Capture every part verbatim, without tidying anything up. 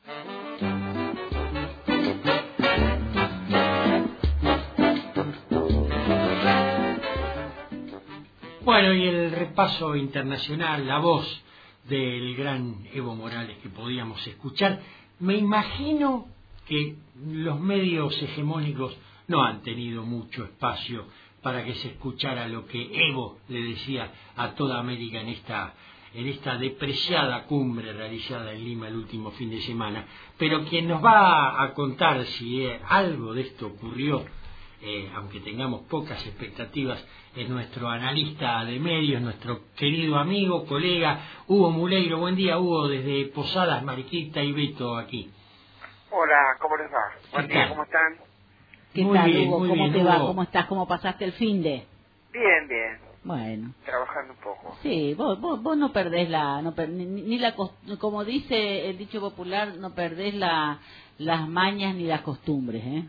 Bueno, y el repaso internacional, la voz del gran Evo Morales que podíamos escuchar. Me imagino que los medios hegemónicos no han tenido mucho espacio para que se escuchara lo que Evo le decía a toda América en esta, en esta depreciada cumbre realizada en Lima el último fin de semana. Pero quien nos va a contar si eh, algo de esto ocurrió, Eh, aunque tengamos pocas expectativas, es nuestro analista de medios, nuestro querido amigo, colega, Hugo Muleiro. Buen día, Hugo, desde Posadas, Mariquita y Beto, aquí. Hola, ¿cómo les va? Buen día, ¿cómo están? ¿Qué muy tal, bien, Hugo? muy ¿Cómo bien, te Hugo. va? ¿Cómo estás? ¿Cómo pasaste el finde? Bien, bien. Bueno. Trabajando un poco. Sí, vos, vos, vos no perdés la, no per, ni, ni la, cos- como dice el dicho popular, no perdés la, las mañas ni las costumbres, ¿eh?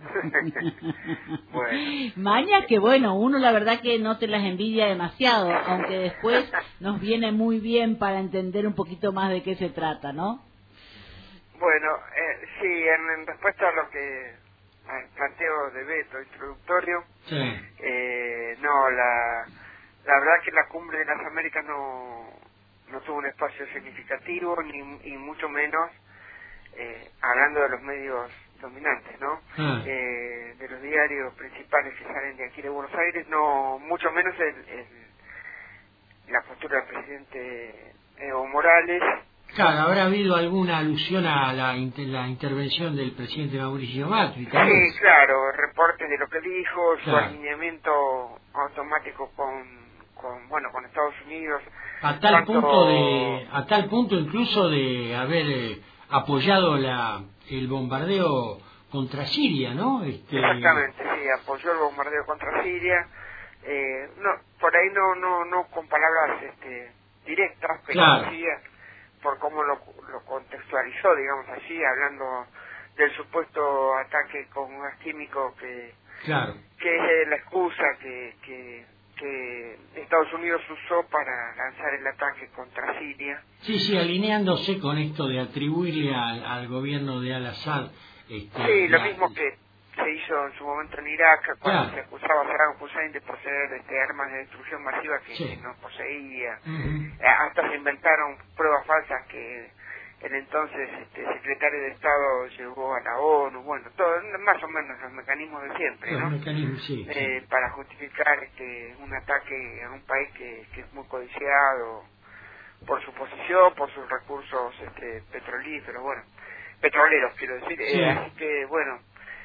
Bueno. Mañas que, bueno, uno la verdad que no te las envidia demasiado, aunque después nos viene muy bien para entender un poquito más de qué se trata, ¿no? Bueno, eh, sí, en, en respuesta a lo que al planteo de Beto introductorio, Sí. eh, no, la, la verdad que la cumbre de las Américas no, no tuvo un espacio significativo, ni y mucho menos eh, hablando de los medios dominantes, ¿no? Ah. Eh, de los diarios principales que salen de aquí de Buenos Aires, no, mucho menos el, el, la postura del presidente Evo Morales. Claro, habrá habido alguna alusión a la, inter- la intervención del presidente Mauricio Macri, tal vez. Sí, claro, reportes de lo que dijo, su Claro. alineamiento automático con, con, bueno, con Estados Unidos. A tal Tanto- punto de, a tal punto incluso de haber eh, apoyado la, el bombardeo contra Siria, ¿no? Este, Exactamente, sí, apoyó el bombardeo contra Siria. Eh, no, por ahí no, no, no con palabras este, directas, pero Claro. sí por cómo lo, lo contextualizó, digamos así, hablando del supuesto ataque con gas químico que, Claro. que es la excusa que, que, que Estados Unidos usó para lanzar el ataque contra Siria. Sí, sí, alineándose con esto de atribuirle al, al gobierno de Al-Assad. Este, Sí, lo la- mismo que se hizo en su momento en Irak, cuando Claro. se acusaba a Saddam Hussein de poseer este, armas de destrucción masiva que, Sí. que no poseía. Ujú. Eh, hasta se inventaron pruebas falsas que el entonces este, secretario de Estado llevó a la ONU, bueno, todo, más o menos los mecanismos de siempre, Los ¿no? mecanismos, sí, Eh, sí. para justificar este, un ataque a un país que, que es muy codiciado por su posición, por sus recursos este, petrolíferos, bueno, petroleros quiero decir, Sí. eh, así que bueno,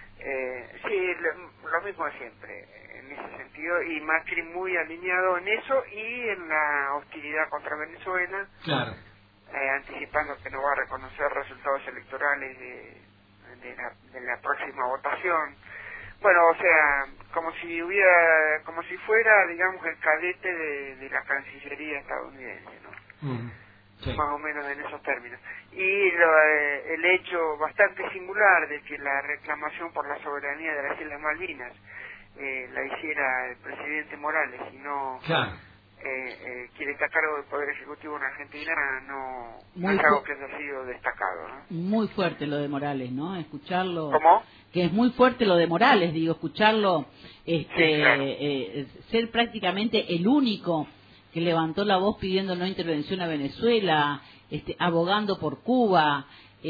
eh, sí, lo, lo mismo de siempre en ese sentido, y Macri muy alineado en eso y en la hostilidad contra Venezuela, Claro. eh, anticipando que no va a reconocer resultados electorales de, de, la, de la próxima votación. Bueno, o sea, como si hubiera, como si fuera, digamos, el cadete de, de la Cancillería estadounidense, ¿no? Ujú. Sí. Más o menos en esos términos. Y lo, eh, el hecho bastante singular de que la reclamación por la soberanía de las Islas Malvinas eh, la hiciera el presidente Morales y no Claro. eh, eh, quien está a cargo del Poder Ejecutivo en Argentina, no, no Muy es algo fu- que haya sido destacado, ¿no? Muy fuerte lo de Morales, ¿no? Escucharlo. ¿Cómo? Que es muy fuerte lo de Morales, digo, escucharlo, este, Sí, claro. eh, ser prácticamente el único que levantó la voz pidiendo no intervención a Venezuela, este, abogando por Cuba,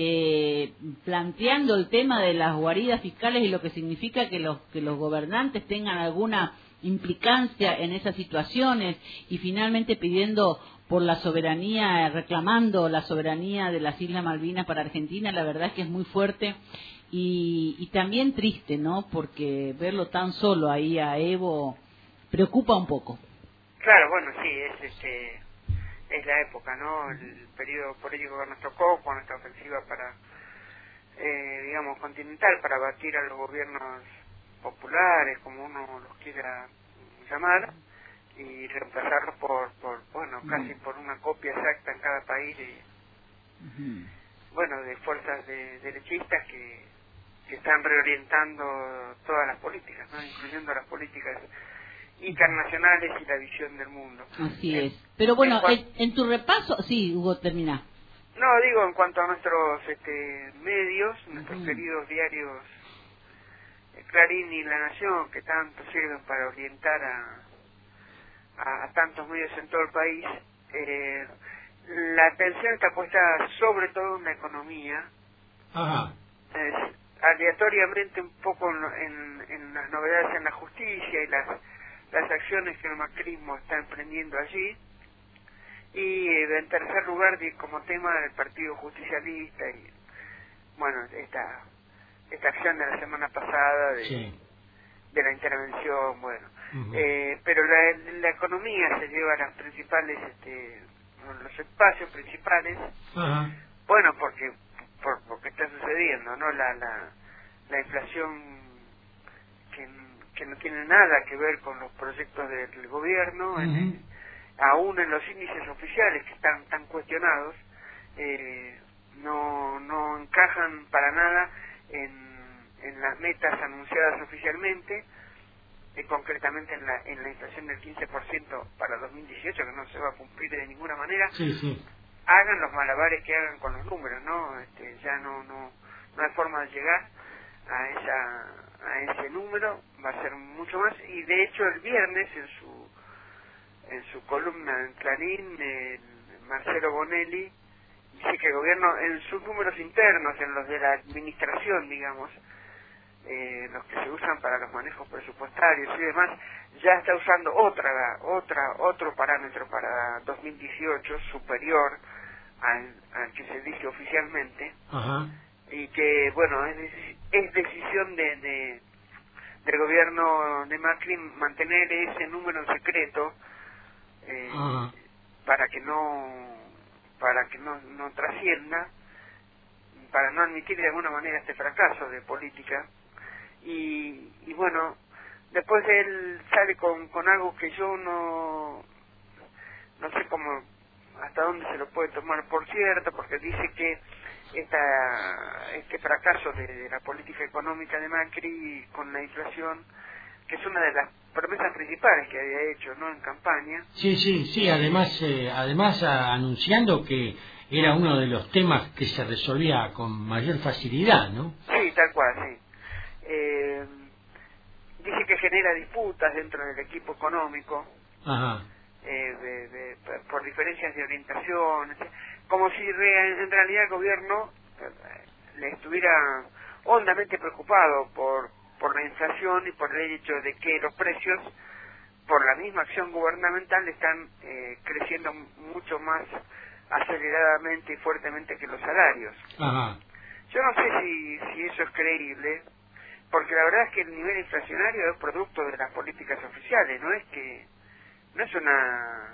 eh, planteando el tema de las guaridas fiscales y lo que significa que los que los gobernantes tengan alguna implicancia en esas situaciones, y finalmente pidiendo por la soberanía, reclamando la soberanía de las Islas Malvinas para Argentina. La verdad es que es muy fuerte y, y también triste, ¿no? Porque verlo tan solo ahí a Evo preocupa un poco. Claro, bueno, sí, es este es la época, ¿no? El periodo político que nos tocó con esta ofensiva para, eh, digamos, continental, para batir a los gobiernos populares, como uno los quiera llamar, y reemplazarlos por, por bueno, casi por una copia exacta en cada país de, Uh-huh. bueno, de fuerzas de, derechistas que, que están reorientando todas las políticas, ¿no? Incluyendo las políticas internacionales y la visión del mundo. Así En- es. Pero bueno, en cuan- en, en tu repaso, sí, Hugo, termina. No, digo, en cuanto a nuestros este, medios, nuestros Uh-huh. queridos diarios eh, Clarín y La Nación, que tanto sirven para orientar a, a, a tantos medios en todo el país, eh, la atención está puesta sobre todo en la economía. Ajá. Es, aleatoriamente un poco en, en, en las novedades en la justicia y las, las acciones que el macrismo está emprendiendo allí. Y eh, en tercer lugar, como tema del Partido Justicialista y, bueno, esta esta acción de la semana pasada de, Sí. de la intervención, bueno. Uh-huh. eh, pero la, la economía se lleva a las principales, este, los espacios principales, Ajá. bueno, porque por, porque está sucediendo, ¿no? La, la, la inflación que, que no tiene nada que ver con los proyectos del gobierno, Uh-huh. en, aún en los índices oficiales que están tan cuestionados, eh, no no encajan para nada en, en las metas anunciadas oficialmente, eh, concretamente en la en la inflación del quince por ciento para dos mil dieciocho, que no se va a cumplir de ninguna manera. Sí, sí. Hagan los malabares que hagan con los números, ¿no? Este, ya no no no hay forma de llegar a esa a ese número, va a ser mucho más. Y de hecho el viernes en su en su columna en Clarín, el Marcelo Bonelli dice que el gobierno, en sus números internos, en los de la administración, digamos, eh, los que se usan para los manejos presupuestarios y demás, ya está usando otra, otra, otro parámetro para dos mil dieciocho superior al, al que se dice oficialmente. Ajá. Y que, bueno, es, es decisión de, de del gobierno de Macri mantener ese número en secreto, eh, para que no para que no, no trascienda, para no admitir de alguna manera este fracaso de política. Y, y bueno, después él sale con, con algo que yo no no sé cómo, hasta dónde se lo puede tomar por cierto, porque dice que esta este fracaso de, de la política económica de Macri con la inflación, que es una de las promesas principales que había hecho, ¿no?, en campaña. Sí, sí, sí, además eh, además a, anunciando que era uno de los temas que se resolvía con mayor facilidad, ¿no? Sí, tal cual, sí. Eh, dice que genera disputas dentro del equipo económico. Ajá. Eh, de, de, por diferencias de orientación, como si re, en realidad el gobierno eh, le estuviera hondamente preocupado por por la inflación y por el hecho de que los precios, por la misma acción gubernamental, están eh, creciendo mucho más aceleradamente y fuertemente que los salarios. Ajá. Yo no sé si, si eso es creíble, porque la verdad es que el nivel inflacionario es producto de las políticas oficiales, no es que no es una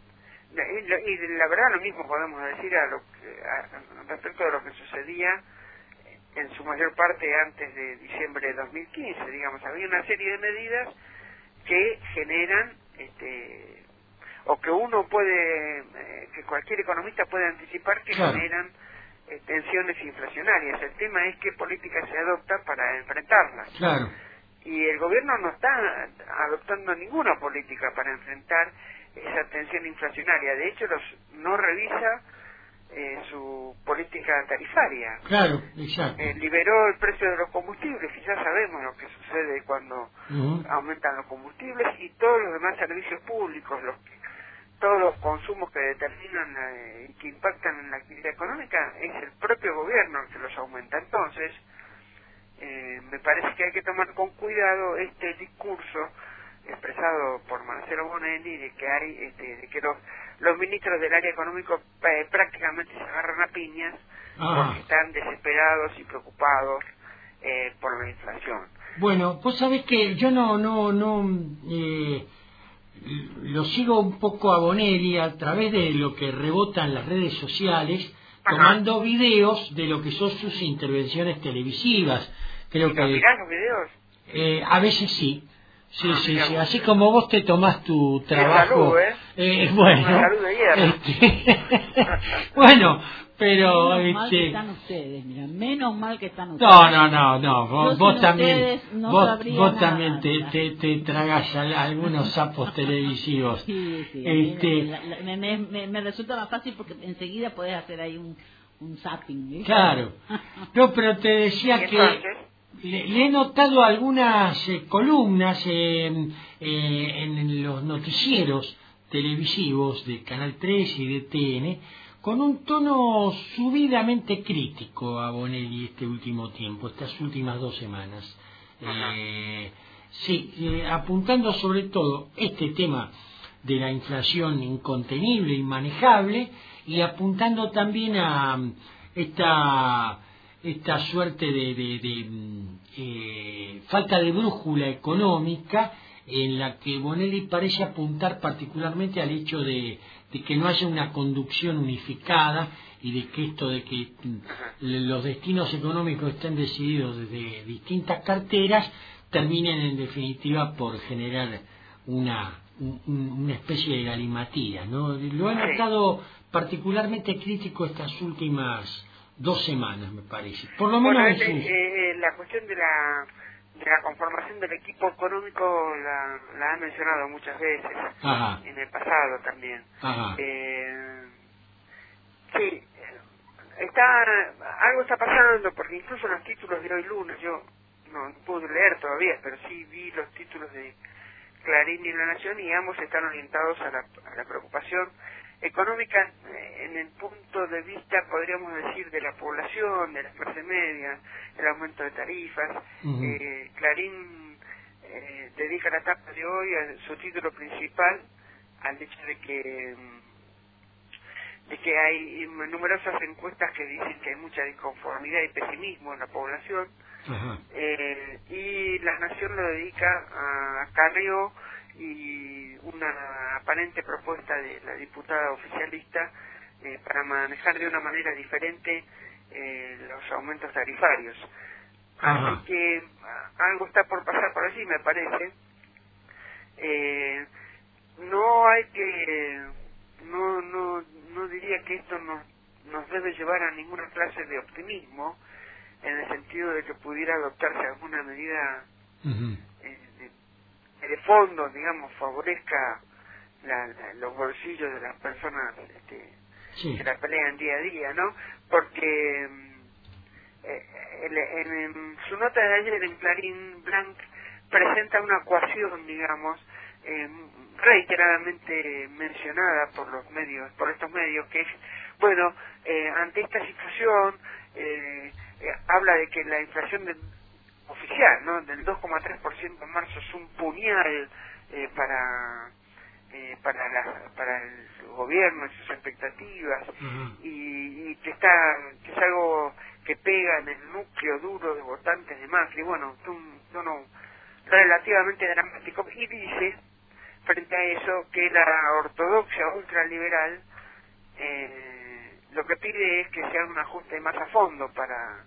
y, y la verdad lo mismo podemos decir a lo que, a, respecto de lo que sucedía en su mayor parte antes de diciembre de dos mil quince, digamos, había una serie de medidas que generan este o que uno puede eh, que cualquier economista puede anticipar que claro. generan eh, tensiones inflacionarias. El tema es qué política se adopta para enfrentarlas. Claro. Y el gobierno no está adoptando ninguna política para enfrentar esa tensión inflacionaria. De hecho, los, no revisa eh, su política tarifaria. Claro, exacto. Eh, liberó el precio de los combustibles, y ya sabemos lo que sucede cuando uh-huh. aumentan los combustibles, y todos los demás servicios públicos, los que, todos los consumos que determinan eh, y que impactan en la actividad económica, es el propio gobierno el que los aumenta. Entonces, Eh, me parece que hay que tomar con cuidado este discurso expresado por Marcelo Bonelli de que hay este, de que los, los ministros del área económico eh, prácticamente se agarran a piñas ah. porque están desesperados y preocupados eh, por la inflación. Bueno, vos sabés que yo no no no eh, lo sigo un poco a Bonelli a través de lo que rebota en las redes sociales, tomando Ajá. videos de lo que son sus intervenciones televisivas. Creo que mirás los videos? Eh, a veces sí, sí, ah, sí, sí. Así como vos te tomás tu trabajo. Salud, ¿eh? Eh, bueno, Una salud de hierro. Este, bueno, pero menos mal que este están ustedes, mira, menos mal que están ustedes. no no no no vos, Yo vos sin también ustedes no vos, sabría vos nada, también te, mira. te, te tragás al- algunos sapos televisivos. Sí, sí, este la- la- me, me, me, me resulta más fácil porque enseguida podés hacer ahí un, un zapping, ¿viste? claro, no, pero te decía Y que entonces, le, le he notado algunas eh, columnas eh, eh, en los noticieros televisivos de Canal tres y de T N con un tono subidamente crítico a Bonelli este último tiempo, estas últimas dos semanas. Eh, sí, eh, apuntando sobre todo este tema de la inflación incontenible, inmanejable, y apuntando también a mm, esta esta suerte de, de, de, mm, eh, falta de brújula económica en la que Bonelli parece apuntar particularmente al hecho de, de que no haya una conducción unificada y de que esto de que mm, los destinos económicos estén decididos desde distintas carteras terminen en definitiva por generar una un- un- una especie de galimatía, ¿no? Lo he Sí. notado particularmente crítico estas últimas dos semanas, me parece. Por lo menos bueno, en este, sus... eh, la cuestión de la de la conformación del equipo económico la, la ha mencionado muchas veces, Ajá, en el pasado también. ajá, Eh, sí, está algo está pasando, porque incluso los títulos de hoy lunes, yo no pude leer todavía, pero sí vi los títulos de Clarín y La Nación, y ambos están orientados a la, a la preocupación económica eh, en el punto de vista, podríamos decir, de la población, de la clase media, el aumento de tarifas. ujú, eh, Clarín eh, dedica la tapa de hoy a su título principal al hecho de que mm, de que hay numerosas encuestas que dicen que hay mucha disconformidad y pesimismo en la población. ajá, Eh, y La Nación lo dedica a Carrió y una aparente propuesta de la diputada oficialista eh, para manejar de una manera diferente eh, los aumentos tarifarios. ajá, Así que a- algo está por pasar por allí, me parece. Eh, no hay que, no, no, no diría que esto nos, nos debe llevar a ninguna clase de optimismo, en el sentido de que pudiera adoptarse alguna medida ujú, eh, de, de fondo, digamos, favorezca la, la- los bolsillos de las personas este, sí, que la pelean día a día, ¿no? Porque mm, eh, el- en, en su nota de ayer en Clarín, Blanc presenta una ecuación, digamos, eh, reiteradamente mencionada por los medios, por estos medios, que es, bueno, eh, ante esta situación, eh, eh, habla de que la inflación del- oficial, ¿no?, del dos coma tres por ciento en marzo es un puñal eh, para eh, para la, para el gobierno y sus expectativas, ajá, y, y que está que es algo que pega en el núcleo duro de votantes de Macri. Bueno, un tono relativamente dramático, y dice frente a eso que la ortodoxia ultraliberal eh, lo que pide es que se haga un ajuste más a fondo para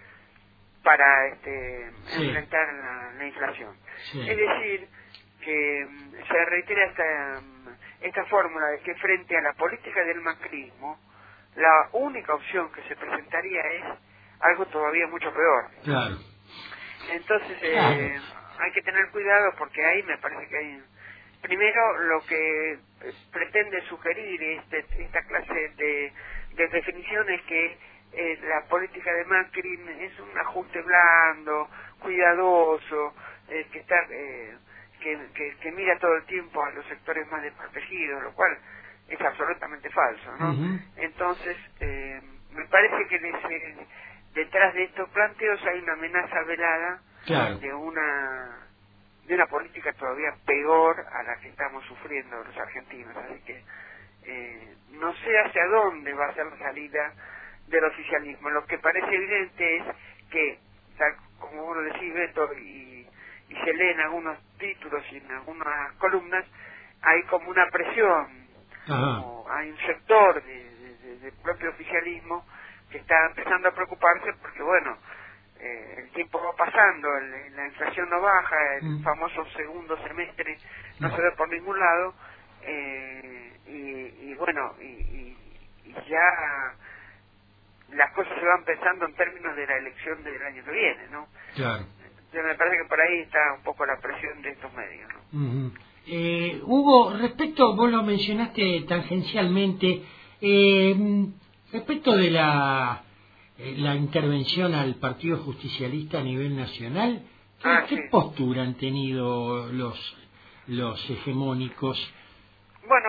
para este sí, enfrentar la, la inflación. sí, Es decir, que mm, se reitera esta mm, esta fórmula de que frente a la política del macrismo, la única opción que se presentaría es algo todavía mucho peor. claro, Entonces claro, eh, hay que tener cuidado, porque ahí me parece que hay, primero, lo que eh, pretende sugerir este, esta clase de, de definiciones, que eh, la política de Macri es un ajuste blando, cuidadoso, eh, que está eh, que, que, que mira todo el tiempo a los sectores más desprotegidos, lo cual es absolutamente falso, ¿no? ujú, Entonces, eh, me parece que les, eh, detrás de estos planteos hay una amenaza velada claro, de una de una política todavía peor a la que estamos sufriendo los argentinos. Así que eh, no sé hacia dónde va a ser la salida del oficialismo. Lo que parece evidente es que, tal como vos lo decís, Beto, y, y se lee en algunos títulos y en algunas columnas, hay como una presión, ajá, como hay un sector de, de- de- del propio oficialismo que está empezando a preocuparse porque, bueno, eh, el tiempo va pasando, el- la inflación no baja, el mm, famoso segundo semestre no no, se ve por ningún lado, eh, y, y bueno, y, y- y ya las cosas se van pensando en términos de la elección del año que viene, ¿no? Claro. Entonces me parece que por ahí está un poco la presión de estos medios, ¿no? Uh-huh. eh, Hugo, respecto, vos lo mencionaste tangencialmente, eh, respecto de la eh, la intervención al Partido Justicialista a nivel nacional, ¿qué, ah, ¿qué sí. postura han tenido los los hegemónicos? Bueno,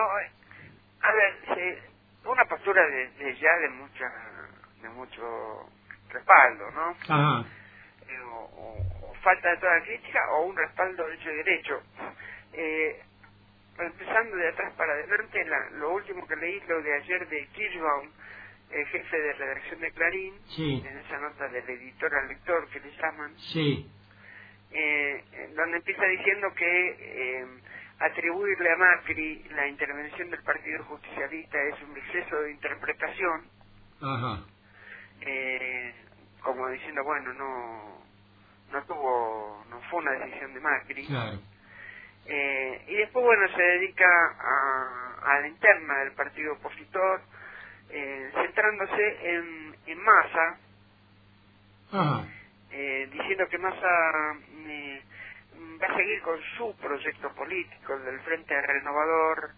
a ver, sí, una postura de, de ya de mucha de mucho respaldo, ¿no? Ajá. Eh, o, o, o falta de toda crítica o un respaldo hecho y derecho. Eh, empezando de atrás para adelante, la, lo último que leí, lo de ayer de Kirchbaum, el jefe de redacción de Clarín, Sí. en esa nota del editor al lector que le llaman, Sí. eh, donde empieza diciendo que eh, atribuirle a Macri la intervención del Partido Justicialista es un exceso de interpretación, Ajá. eh, como diciendo, bueno, no no tuvo, no fue una decisión de Macri. Claro. Eh, y después, bueno, se dedica a, a la interna del partido opositor, eh, centrándose en, en Massa, Ajá. eh, diciendo que Massa eh, va a seguir con su proyecto político, el del Frente Renovador,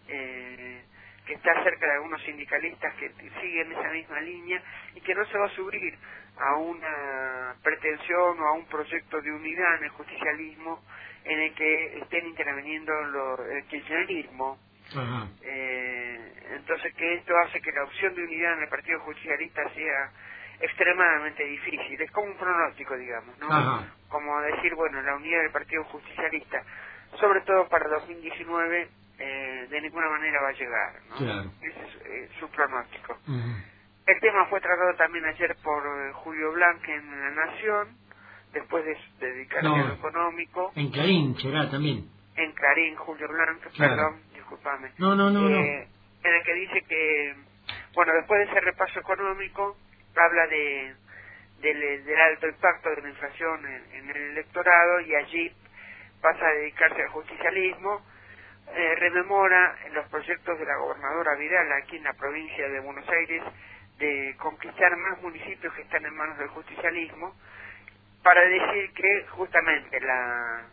eh, que está cerca de algunos sindicalistas que siguen esa misma línea, y que no se va a subir a una pretensión o a un proyecto de unidad en el justicialismo en el que estén interviniendo lo, el kirchnerismo. Ajá. Eh, entonces que esto hace que la opción de unidad en el Partido Justicialista sea extremadamente difícil. Es como un pronóstico, digamos, ¿no? Ajá. Como decir, bueno, la unidad del Partido Justicialista, sobre todo para dos mil diecinueve, eh, de ninguna manera va a llegar, ¿no? Claro. Ese es eh, su pronóstico. Uh-huh. El tema fue tratado también ayer por eh, Julio Blanque en La Nación, después de, de dedicarse No. a lo económico. En Clarín será también. En Clarín, Julio Blanque, Claro. perdón, discúlpame. No, no, no, eh, en el que dice que, bueno, después de ese repaso económico, habla de del, del alto impacto de la inflación en, en el electorado, y allí pasa a dedicarse al justicialismo. Eh, rememora los proyectos de la gobernadora Vidal aquí en la provincia de Buenos Aires de conquistar más municipios que están en manos del justicialismo, para decir que justamente la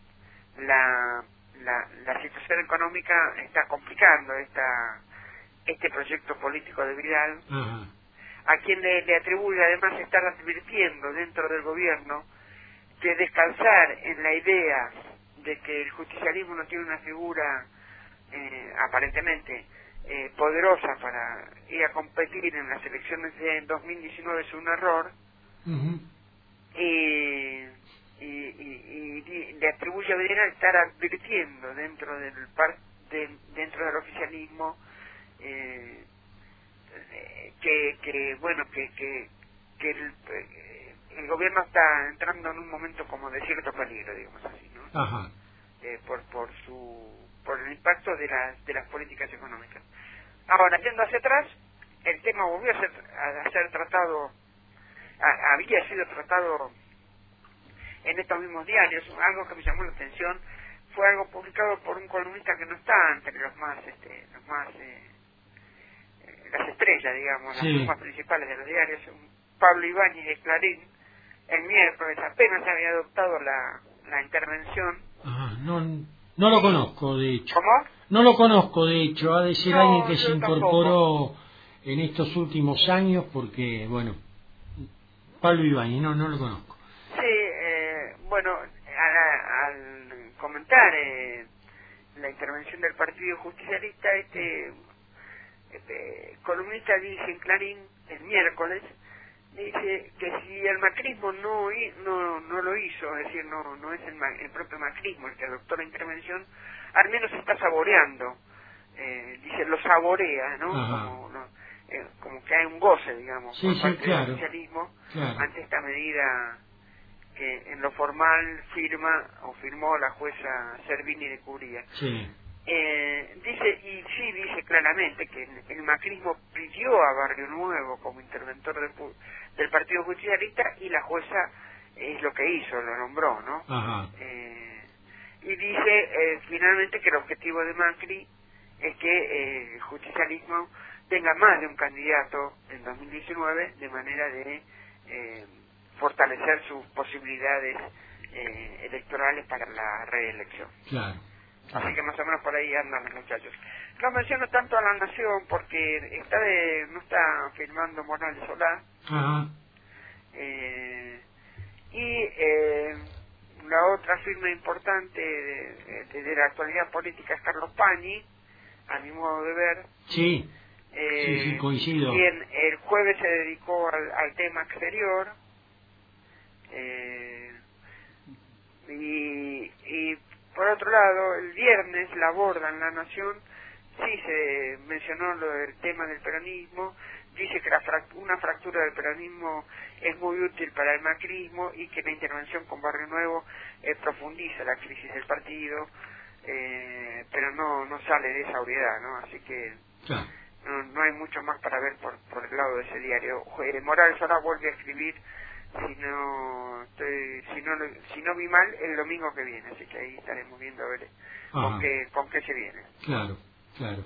la la, la situación económica está complicando esta este proyecto político de Vidal. Ajá. A quien le, le atribuye además estar advirtiendo dentro del gobierno que descansar en la idea de que el justicialismo no tiene una figura eh, aparentemente eh, poderosa para ir a competir en las elecciones de dos mil diecinueve es un error. Uh-huh. y, y, y, y le atribuye a Vidal estar advirtiendo dentro del par, de, dentro del oficialismo eh, que, que bueno que que, que el, eh, el gobierno está entrando en un momento como de cierto peligro, digamos así, ¿no? Ajá. Eh, por por su por el impacto de las de las políticas económicas. Ahora, yendo hacia atrás, el tema volvió a ser a, ser tratado a, había sido tratado en estos mismos diarios. Algo que me llamó la atención fue algo publicado por un columnista que no está entre los más este los más eh, las estrellas, digamos, sí. las más principales de los diarios, Pablo Ibáñez de Clarín. El miércoles apenas se había adoptado la, la intervención. Ajá. No, no lo conozco, de hecho. ¿Cómo? No lo conozco, de hecho. Ha de ser No, alguien que yo se incorporó tampoco. en estos últimos años, porque, bueno, Pablo Ibáñez, no, no lo conozco. Sí, eh, bueno, a, al comentar eh, la intervención del Partido Justicialista, este, este columnista dice en Clarín el miércoles, dice que si el macrismo no no no lo hizo, es decir, no no es el, el propio macrismo el que adoptó la intervención, al menos está saboreando, eh, dice, lo saborea, ¿no? Como, no eh, como que hay un goce, digamos, sí, por sí, parte claro, del socialismo, claro. ante esta medida que en lo formal firma o firmó la jueza Servini de Cubría. Sí. Eh, dice, y sí dice claramente que el, el macrismo pidió a Barrio Nuevo como interventor del, del Partido Justicialista, y la jueza es lo que hizo, lo nombró, ¿no? Ajá. Eh, y dice eh, finalmente que el objetivo de Macri es que eh, el justicialismo tenga más de un candidato en dos mil diecinueve, de manera de eh, fortalecer sus posibilidades eh, electorales para la reelección. Claro, claro. Así que más o menos por ahí andan los muchachos. No menciono tanto a La Nación porque está de, no está firmando Morales Solá. Ajá. Eh, y eh, la otra firma importante de, de, de la actualidad política es Carlos Pañi, a mi modo de ver. Sí, eh, sí, sí, coincido. Quien el jueves se dedicó al, al tema exterior. Eh, y, y por otro lado, el viernes la aborda en La Nación, sí se mencionó lo del tema del peronismo, dice que la fract- una fractura del peronismo es muy útil para el macrismo y que la intervención con Barrio Nuevo eh, profundiza la crisis del partido, eh, pero no no sale de esa obviedad, ¿no? Así que Claro. no, no hay mucho más para ver por, por el lado de ese diario. Eh, Morales ahora vuelve a escribir, si no estoy, si no si no vi mal, el domingo que viene, así que ahí estaremos viendo a ver con qué, con qué se viene. Claro, claro.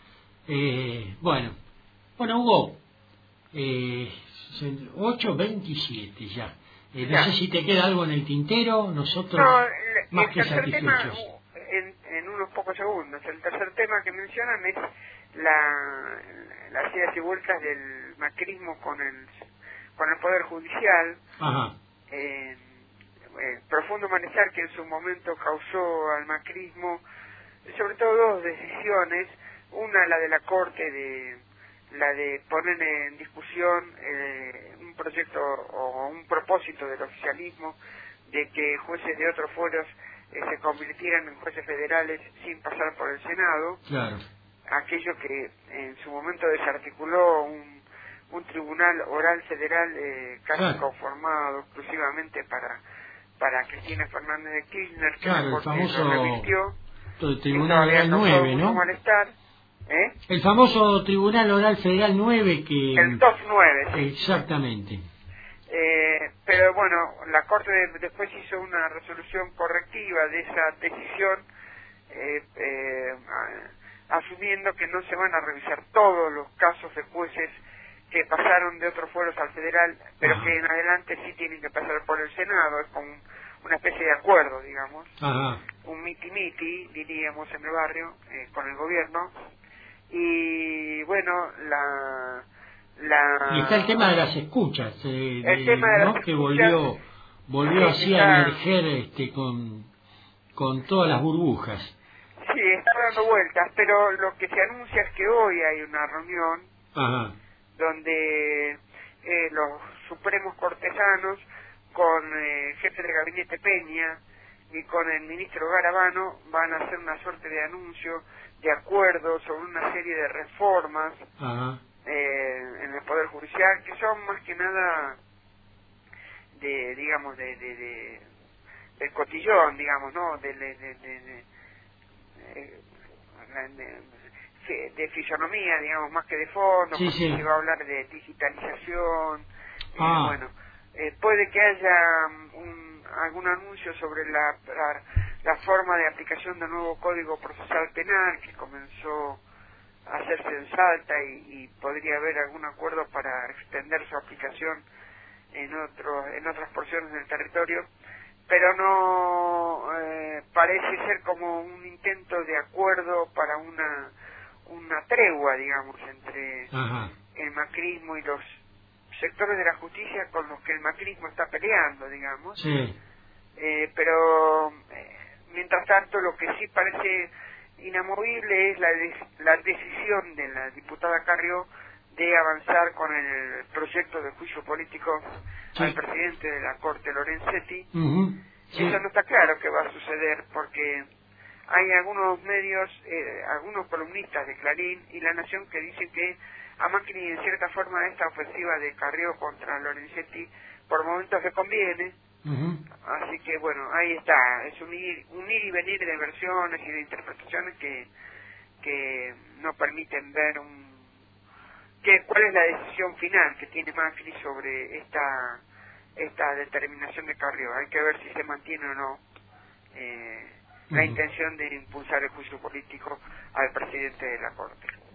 Eh, bueno, bueno, Hugo, eh, ocho veintisiete ya. Eh, no Ya. sé si te queda algo en el tintero, nosotros No, el, más el que tercer tema, satisfechos. en, en unos pocos segundos, el tercer tema que mencionan es la, las idas y vueltas del macrismo con el con el Poder Judicial. Ajá. Eh, eh, profundo malestar que en su momento causó al macrismo, sobre todo dos decisiones, una la de la Corte, de la de poner en discusión eh, un proyecto o un propósito del oficialismo de que jueces de otros fueros eh, se convirtieran en jueces federales sin pasar por el Senado, Claro. aquello que en su momento desarticuló un, un tribunal oral federal eh, casi Claro. conformado exclusivamente para para Cristina Fernández de Kirchner, que Claro, la el Corte famoso lo revirtió. el Eso Tribunal había Oral causado nueve, mucho ¿no? malestar. ¿Eh? El famoso Tribunal Oral Federal nueve que... El T O F nueve, sí. Exactamente. Eh, pero bueno, la Corte de- después hizo una resolución correctiva de esa decisión, eh, eh, a- asumiendo que no se van a revisar todos los casos de jueces que pasaron de otros fueros al federal, pero Ajá. que en adelante sí tienen que pasar por el Senado, es como una especie de acuerdo, digamos, Ajá. un miti-miti, diríamos en el barrio, eh, con el gobierno. Y bueno, la... la Y está el tema de las escuchas, eh, El de- tema de ¿no? las que escuchas, volvió volvió sí, así a está- emerger este, con, con todas las burbujas. Sí, está dando vueltas, pero lo que se anuncia es que hoy hay una reunión Ajá. donde eh, los supremos cortesanos con eh, el jefe de gabinete Peña y con el ministro Garabano van a hacer una suerte de anuncio, de acuerdo sobre una serie de reformas Ajá. eh, en el Poder Judicial, que son más que nada de, digamos, de, de, de del cotillón, digamos, ¿no? De, de, de, de, de, eh, de, de fisonomía, digamos, más que de fondo, Sí, porque sí. se va a hablar de digitalización, Ah. eh, bueno, eh, puede que haya un, algún anuncio sobre la, la, la forma de aplicación del nuevo Código Procesal Penal que comenzó a hacerse en Salta y, y podría haber algún acuerdo para extender su aplicación en otros en otras porciones del territorio, pero no eh, parece ser como un intento de acuerdo para una una tregua, digamos, entre Ajá. el macrismo y los sectores de la justicia con los que el macrismo está peleando, digamos. Sí. Eh, pero eh, mientras tanto lo que sí parece inamovible es la, de- la decisión de la diputada Carrió de avanzar con el proyecto de juicio político Sí. al presidente de la Corte, Lorenzetti. Ujú. Sí. Eso no está claro que va a suceder porque hay algunos medios, eh, algunos columnistas de Clarín y La Nación que dicen que a Macri en cierta forma esta ofensiva de Carrió contra Lorenzetti por momentos le conviene. Ujú. Así que bueno, ahí está, es un ir, un ir y venir de versiones y de interpretaciones que que no permiten ver un que cuál es la decisión final que tiene Macri sobre esta esta determinación de Carrió. Hay que ver si se mantiene o no eh, la Ujú. intención de impulsar el juicio político al presidente de la Corte.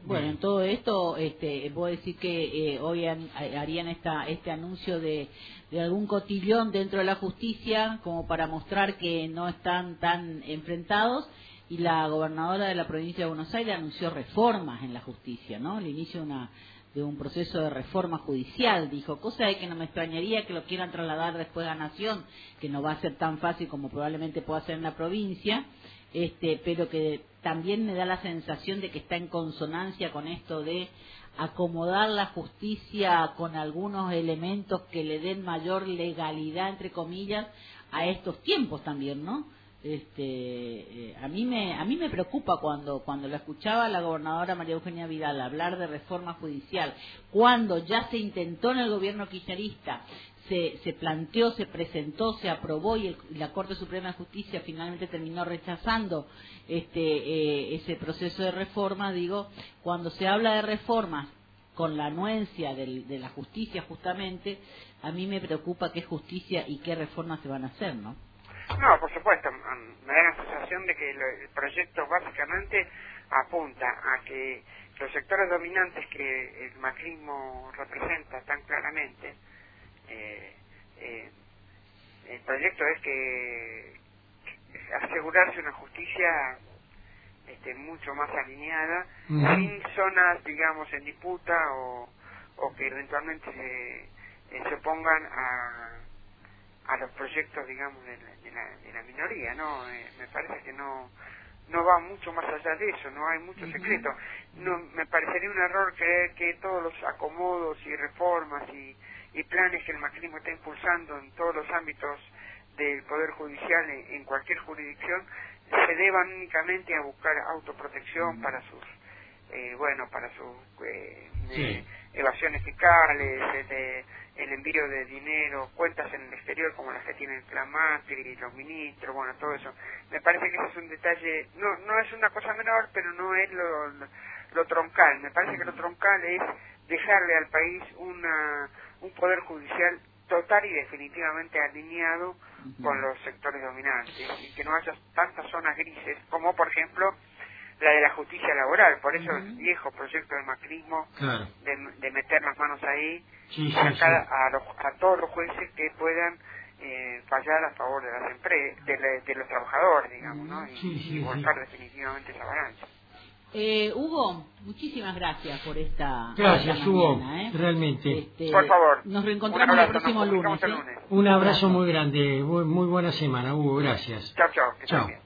Bueno, en todo esto, este, puedo decir que eh, hoy han, harían esta, este anuncio de, de algún cotillón dentro de la justicia, como para mostrar que no están tan enfrentados, y la gobernadora de la provincia de Buenos Aires anunció reformas en la justicia, ¿no? El inicio de una de un proceso de reforma judicial, dijo, cosa de que no me extrañaría que lo quieran trasladar después a Nación, que no va a ser tan fácil como probablemente pueda ser en la provincia, este, pero que también me da la sensación de que está en consonancia con esto de acomodar la justicia con algunos elementos que le den mayor legalidad, entre comillas, a estos tiempos también, ¿no? Este, eh, a mí me a mí me preocupa cuando cuando la escuchaba la gobernadora María Eugenia Vidal hablar de reforma judicial, cuando ya se intentó en el gobierno kirchnerista, se se planteó, se presentó, se aprobó y, el, y la Corte Suprema de Justicia finalmente terminó rechazando este eh, ese proceso de reforma. Digo, cuando se habla de reformas con la anuencia del, de la justicia justamente, a mí me preocupa qué justicia y qué reformas se van a hacer, ¿no? No, por supuesto, me da la sensación de que el proyecto básicamente apunta a que los sectores dominantes que el macrismo representa tan claramente, eh, eh, el proyecto es que asegurarse una justicia este, mucho más alineada, uh-huh. sin zonas, digamos, en disputa o, o que eventualmente se, se opongan a a los proyectos, digamos, de la, de la, de la minoría, ¿no? Eh, me parece que no no va mucho más allá de eso, no hay mucho secreto. No, me parecería un error creer que todos los acomodos y reformas y, y planes que el macrismo está impulsando en todos los ámbitos del Poder Judicial, en, en cualquier jurisdicción, se deban únicamente a buscar autoprotección para sus, eh, bueno, para sus eh, sí. eh, evasiones fiscales, de, el envío de dinero, cuentas en el exterior como las que tiene el Clan Macri, los ministros, bueno, todo eso. Me parece que ese es un detalle, no no es una cosa menor, pero no es lo, lo, lo troncal. Me parece que lo troncal es dejarle al país una un poder judicial total y definitivamente alineado uh-huh. con los sectores dominantes, y que no haya tantas zonas grises, como por ejemplo la de la justicia laboral. Por eso uh-huh. el viejo proyecto del macrismo claro. de, de meter las manos ahí sí, para sí, cada, sí. A, los, a todos los jueces que puedan eh, fallar a favor de las empresas, de, de, de los trabajadores, digamos, ¿no? Y, sí, sí, y volcar sí. definitivamente esa balanza. Eh, Hugo, muchísimas gracias por esta gracias esta Hugo, mañana, ¿eh? realmente este, por favor, nos reencontramos el próximo lunes, el lunes. Un abrazo muy grande, muy, muy buena semana, Hugo, gracias. Chao, chao, que chao.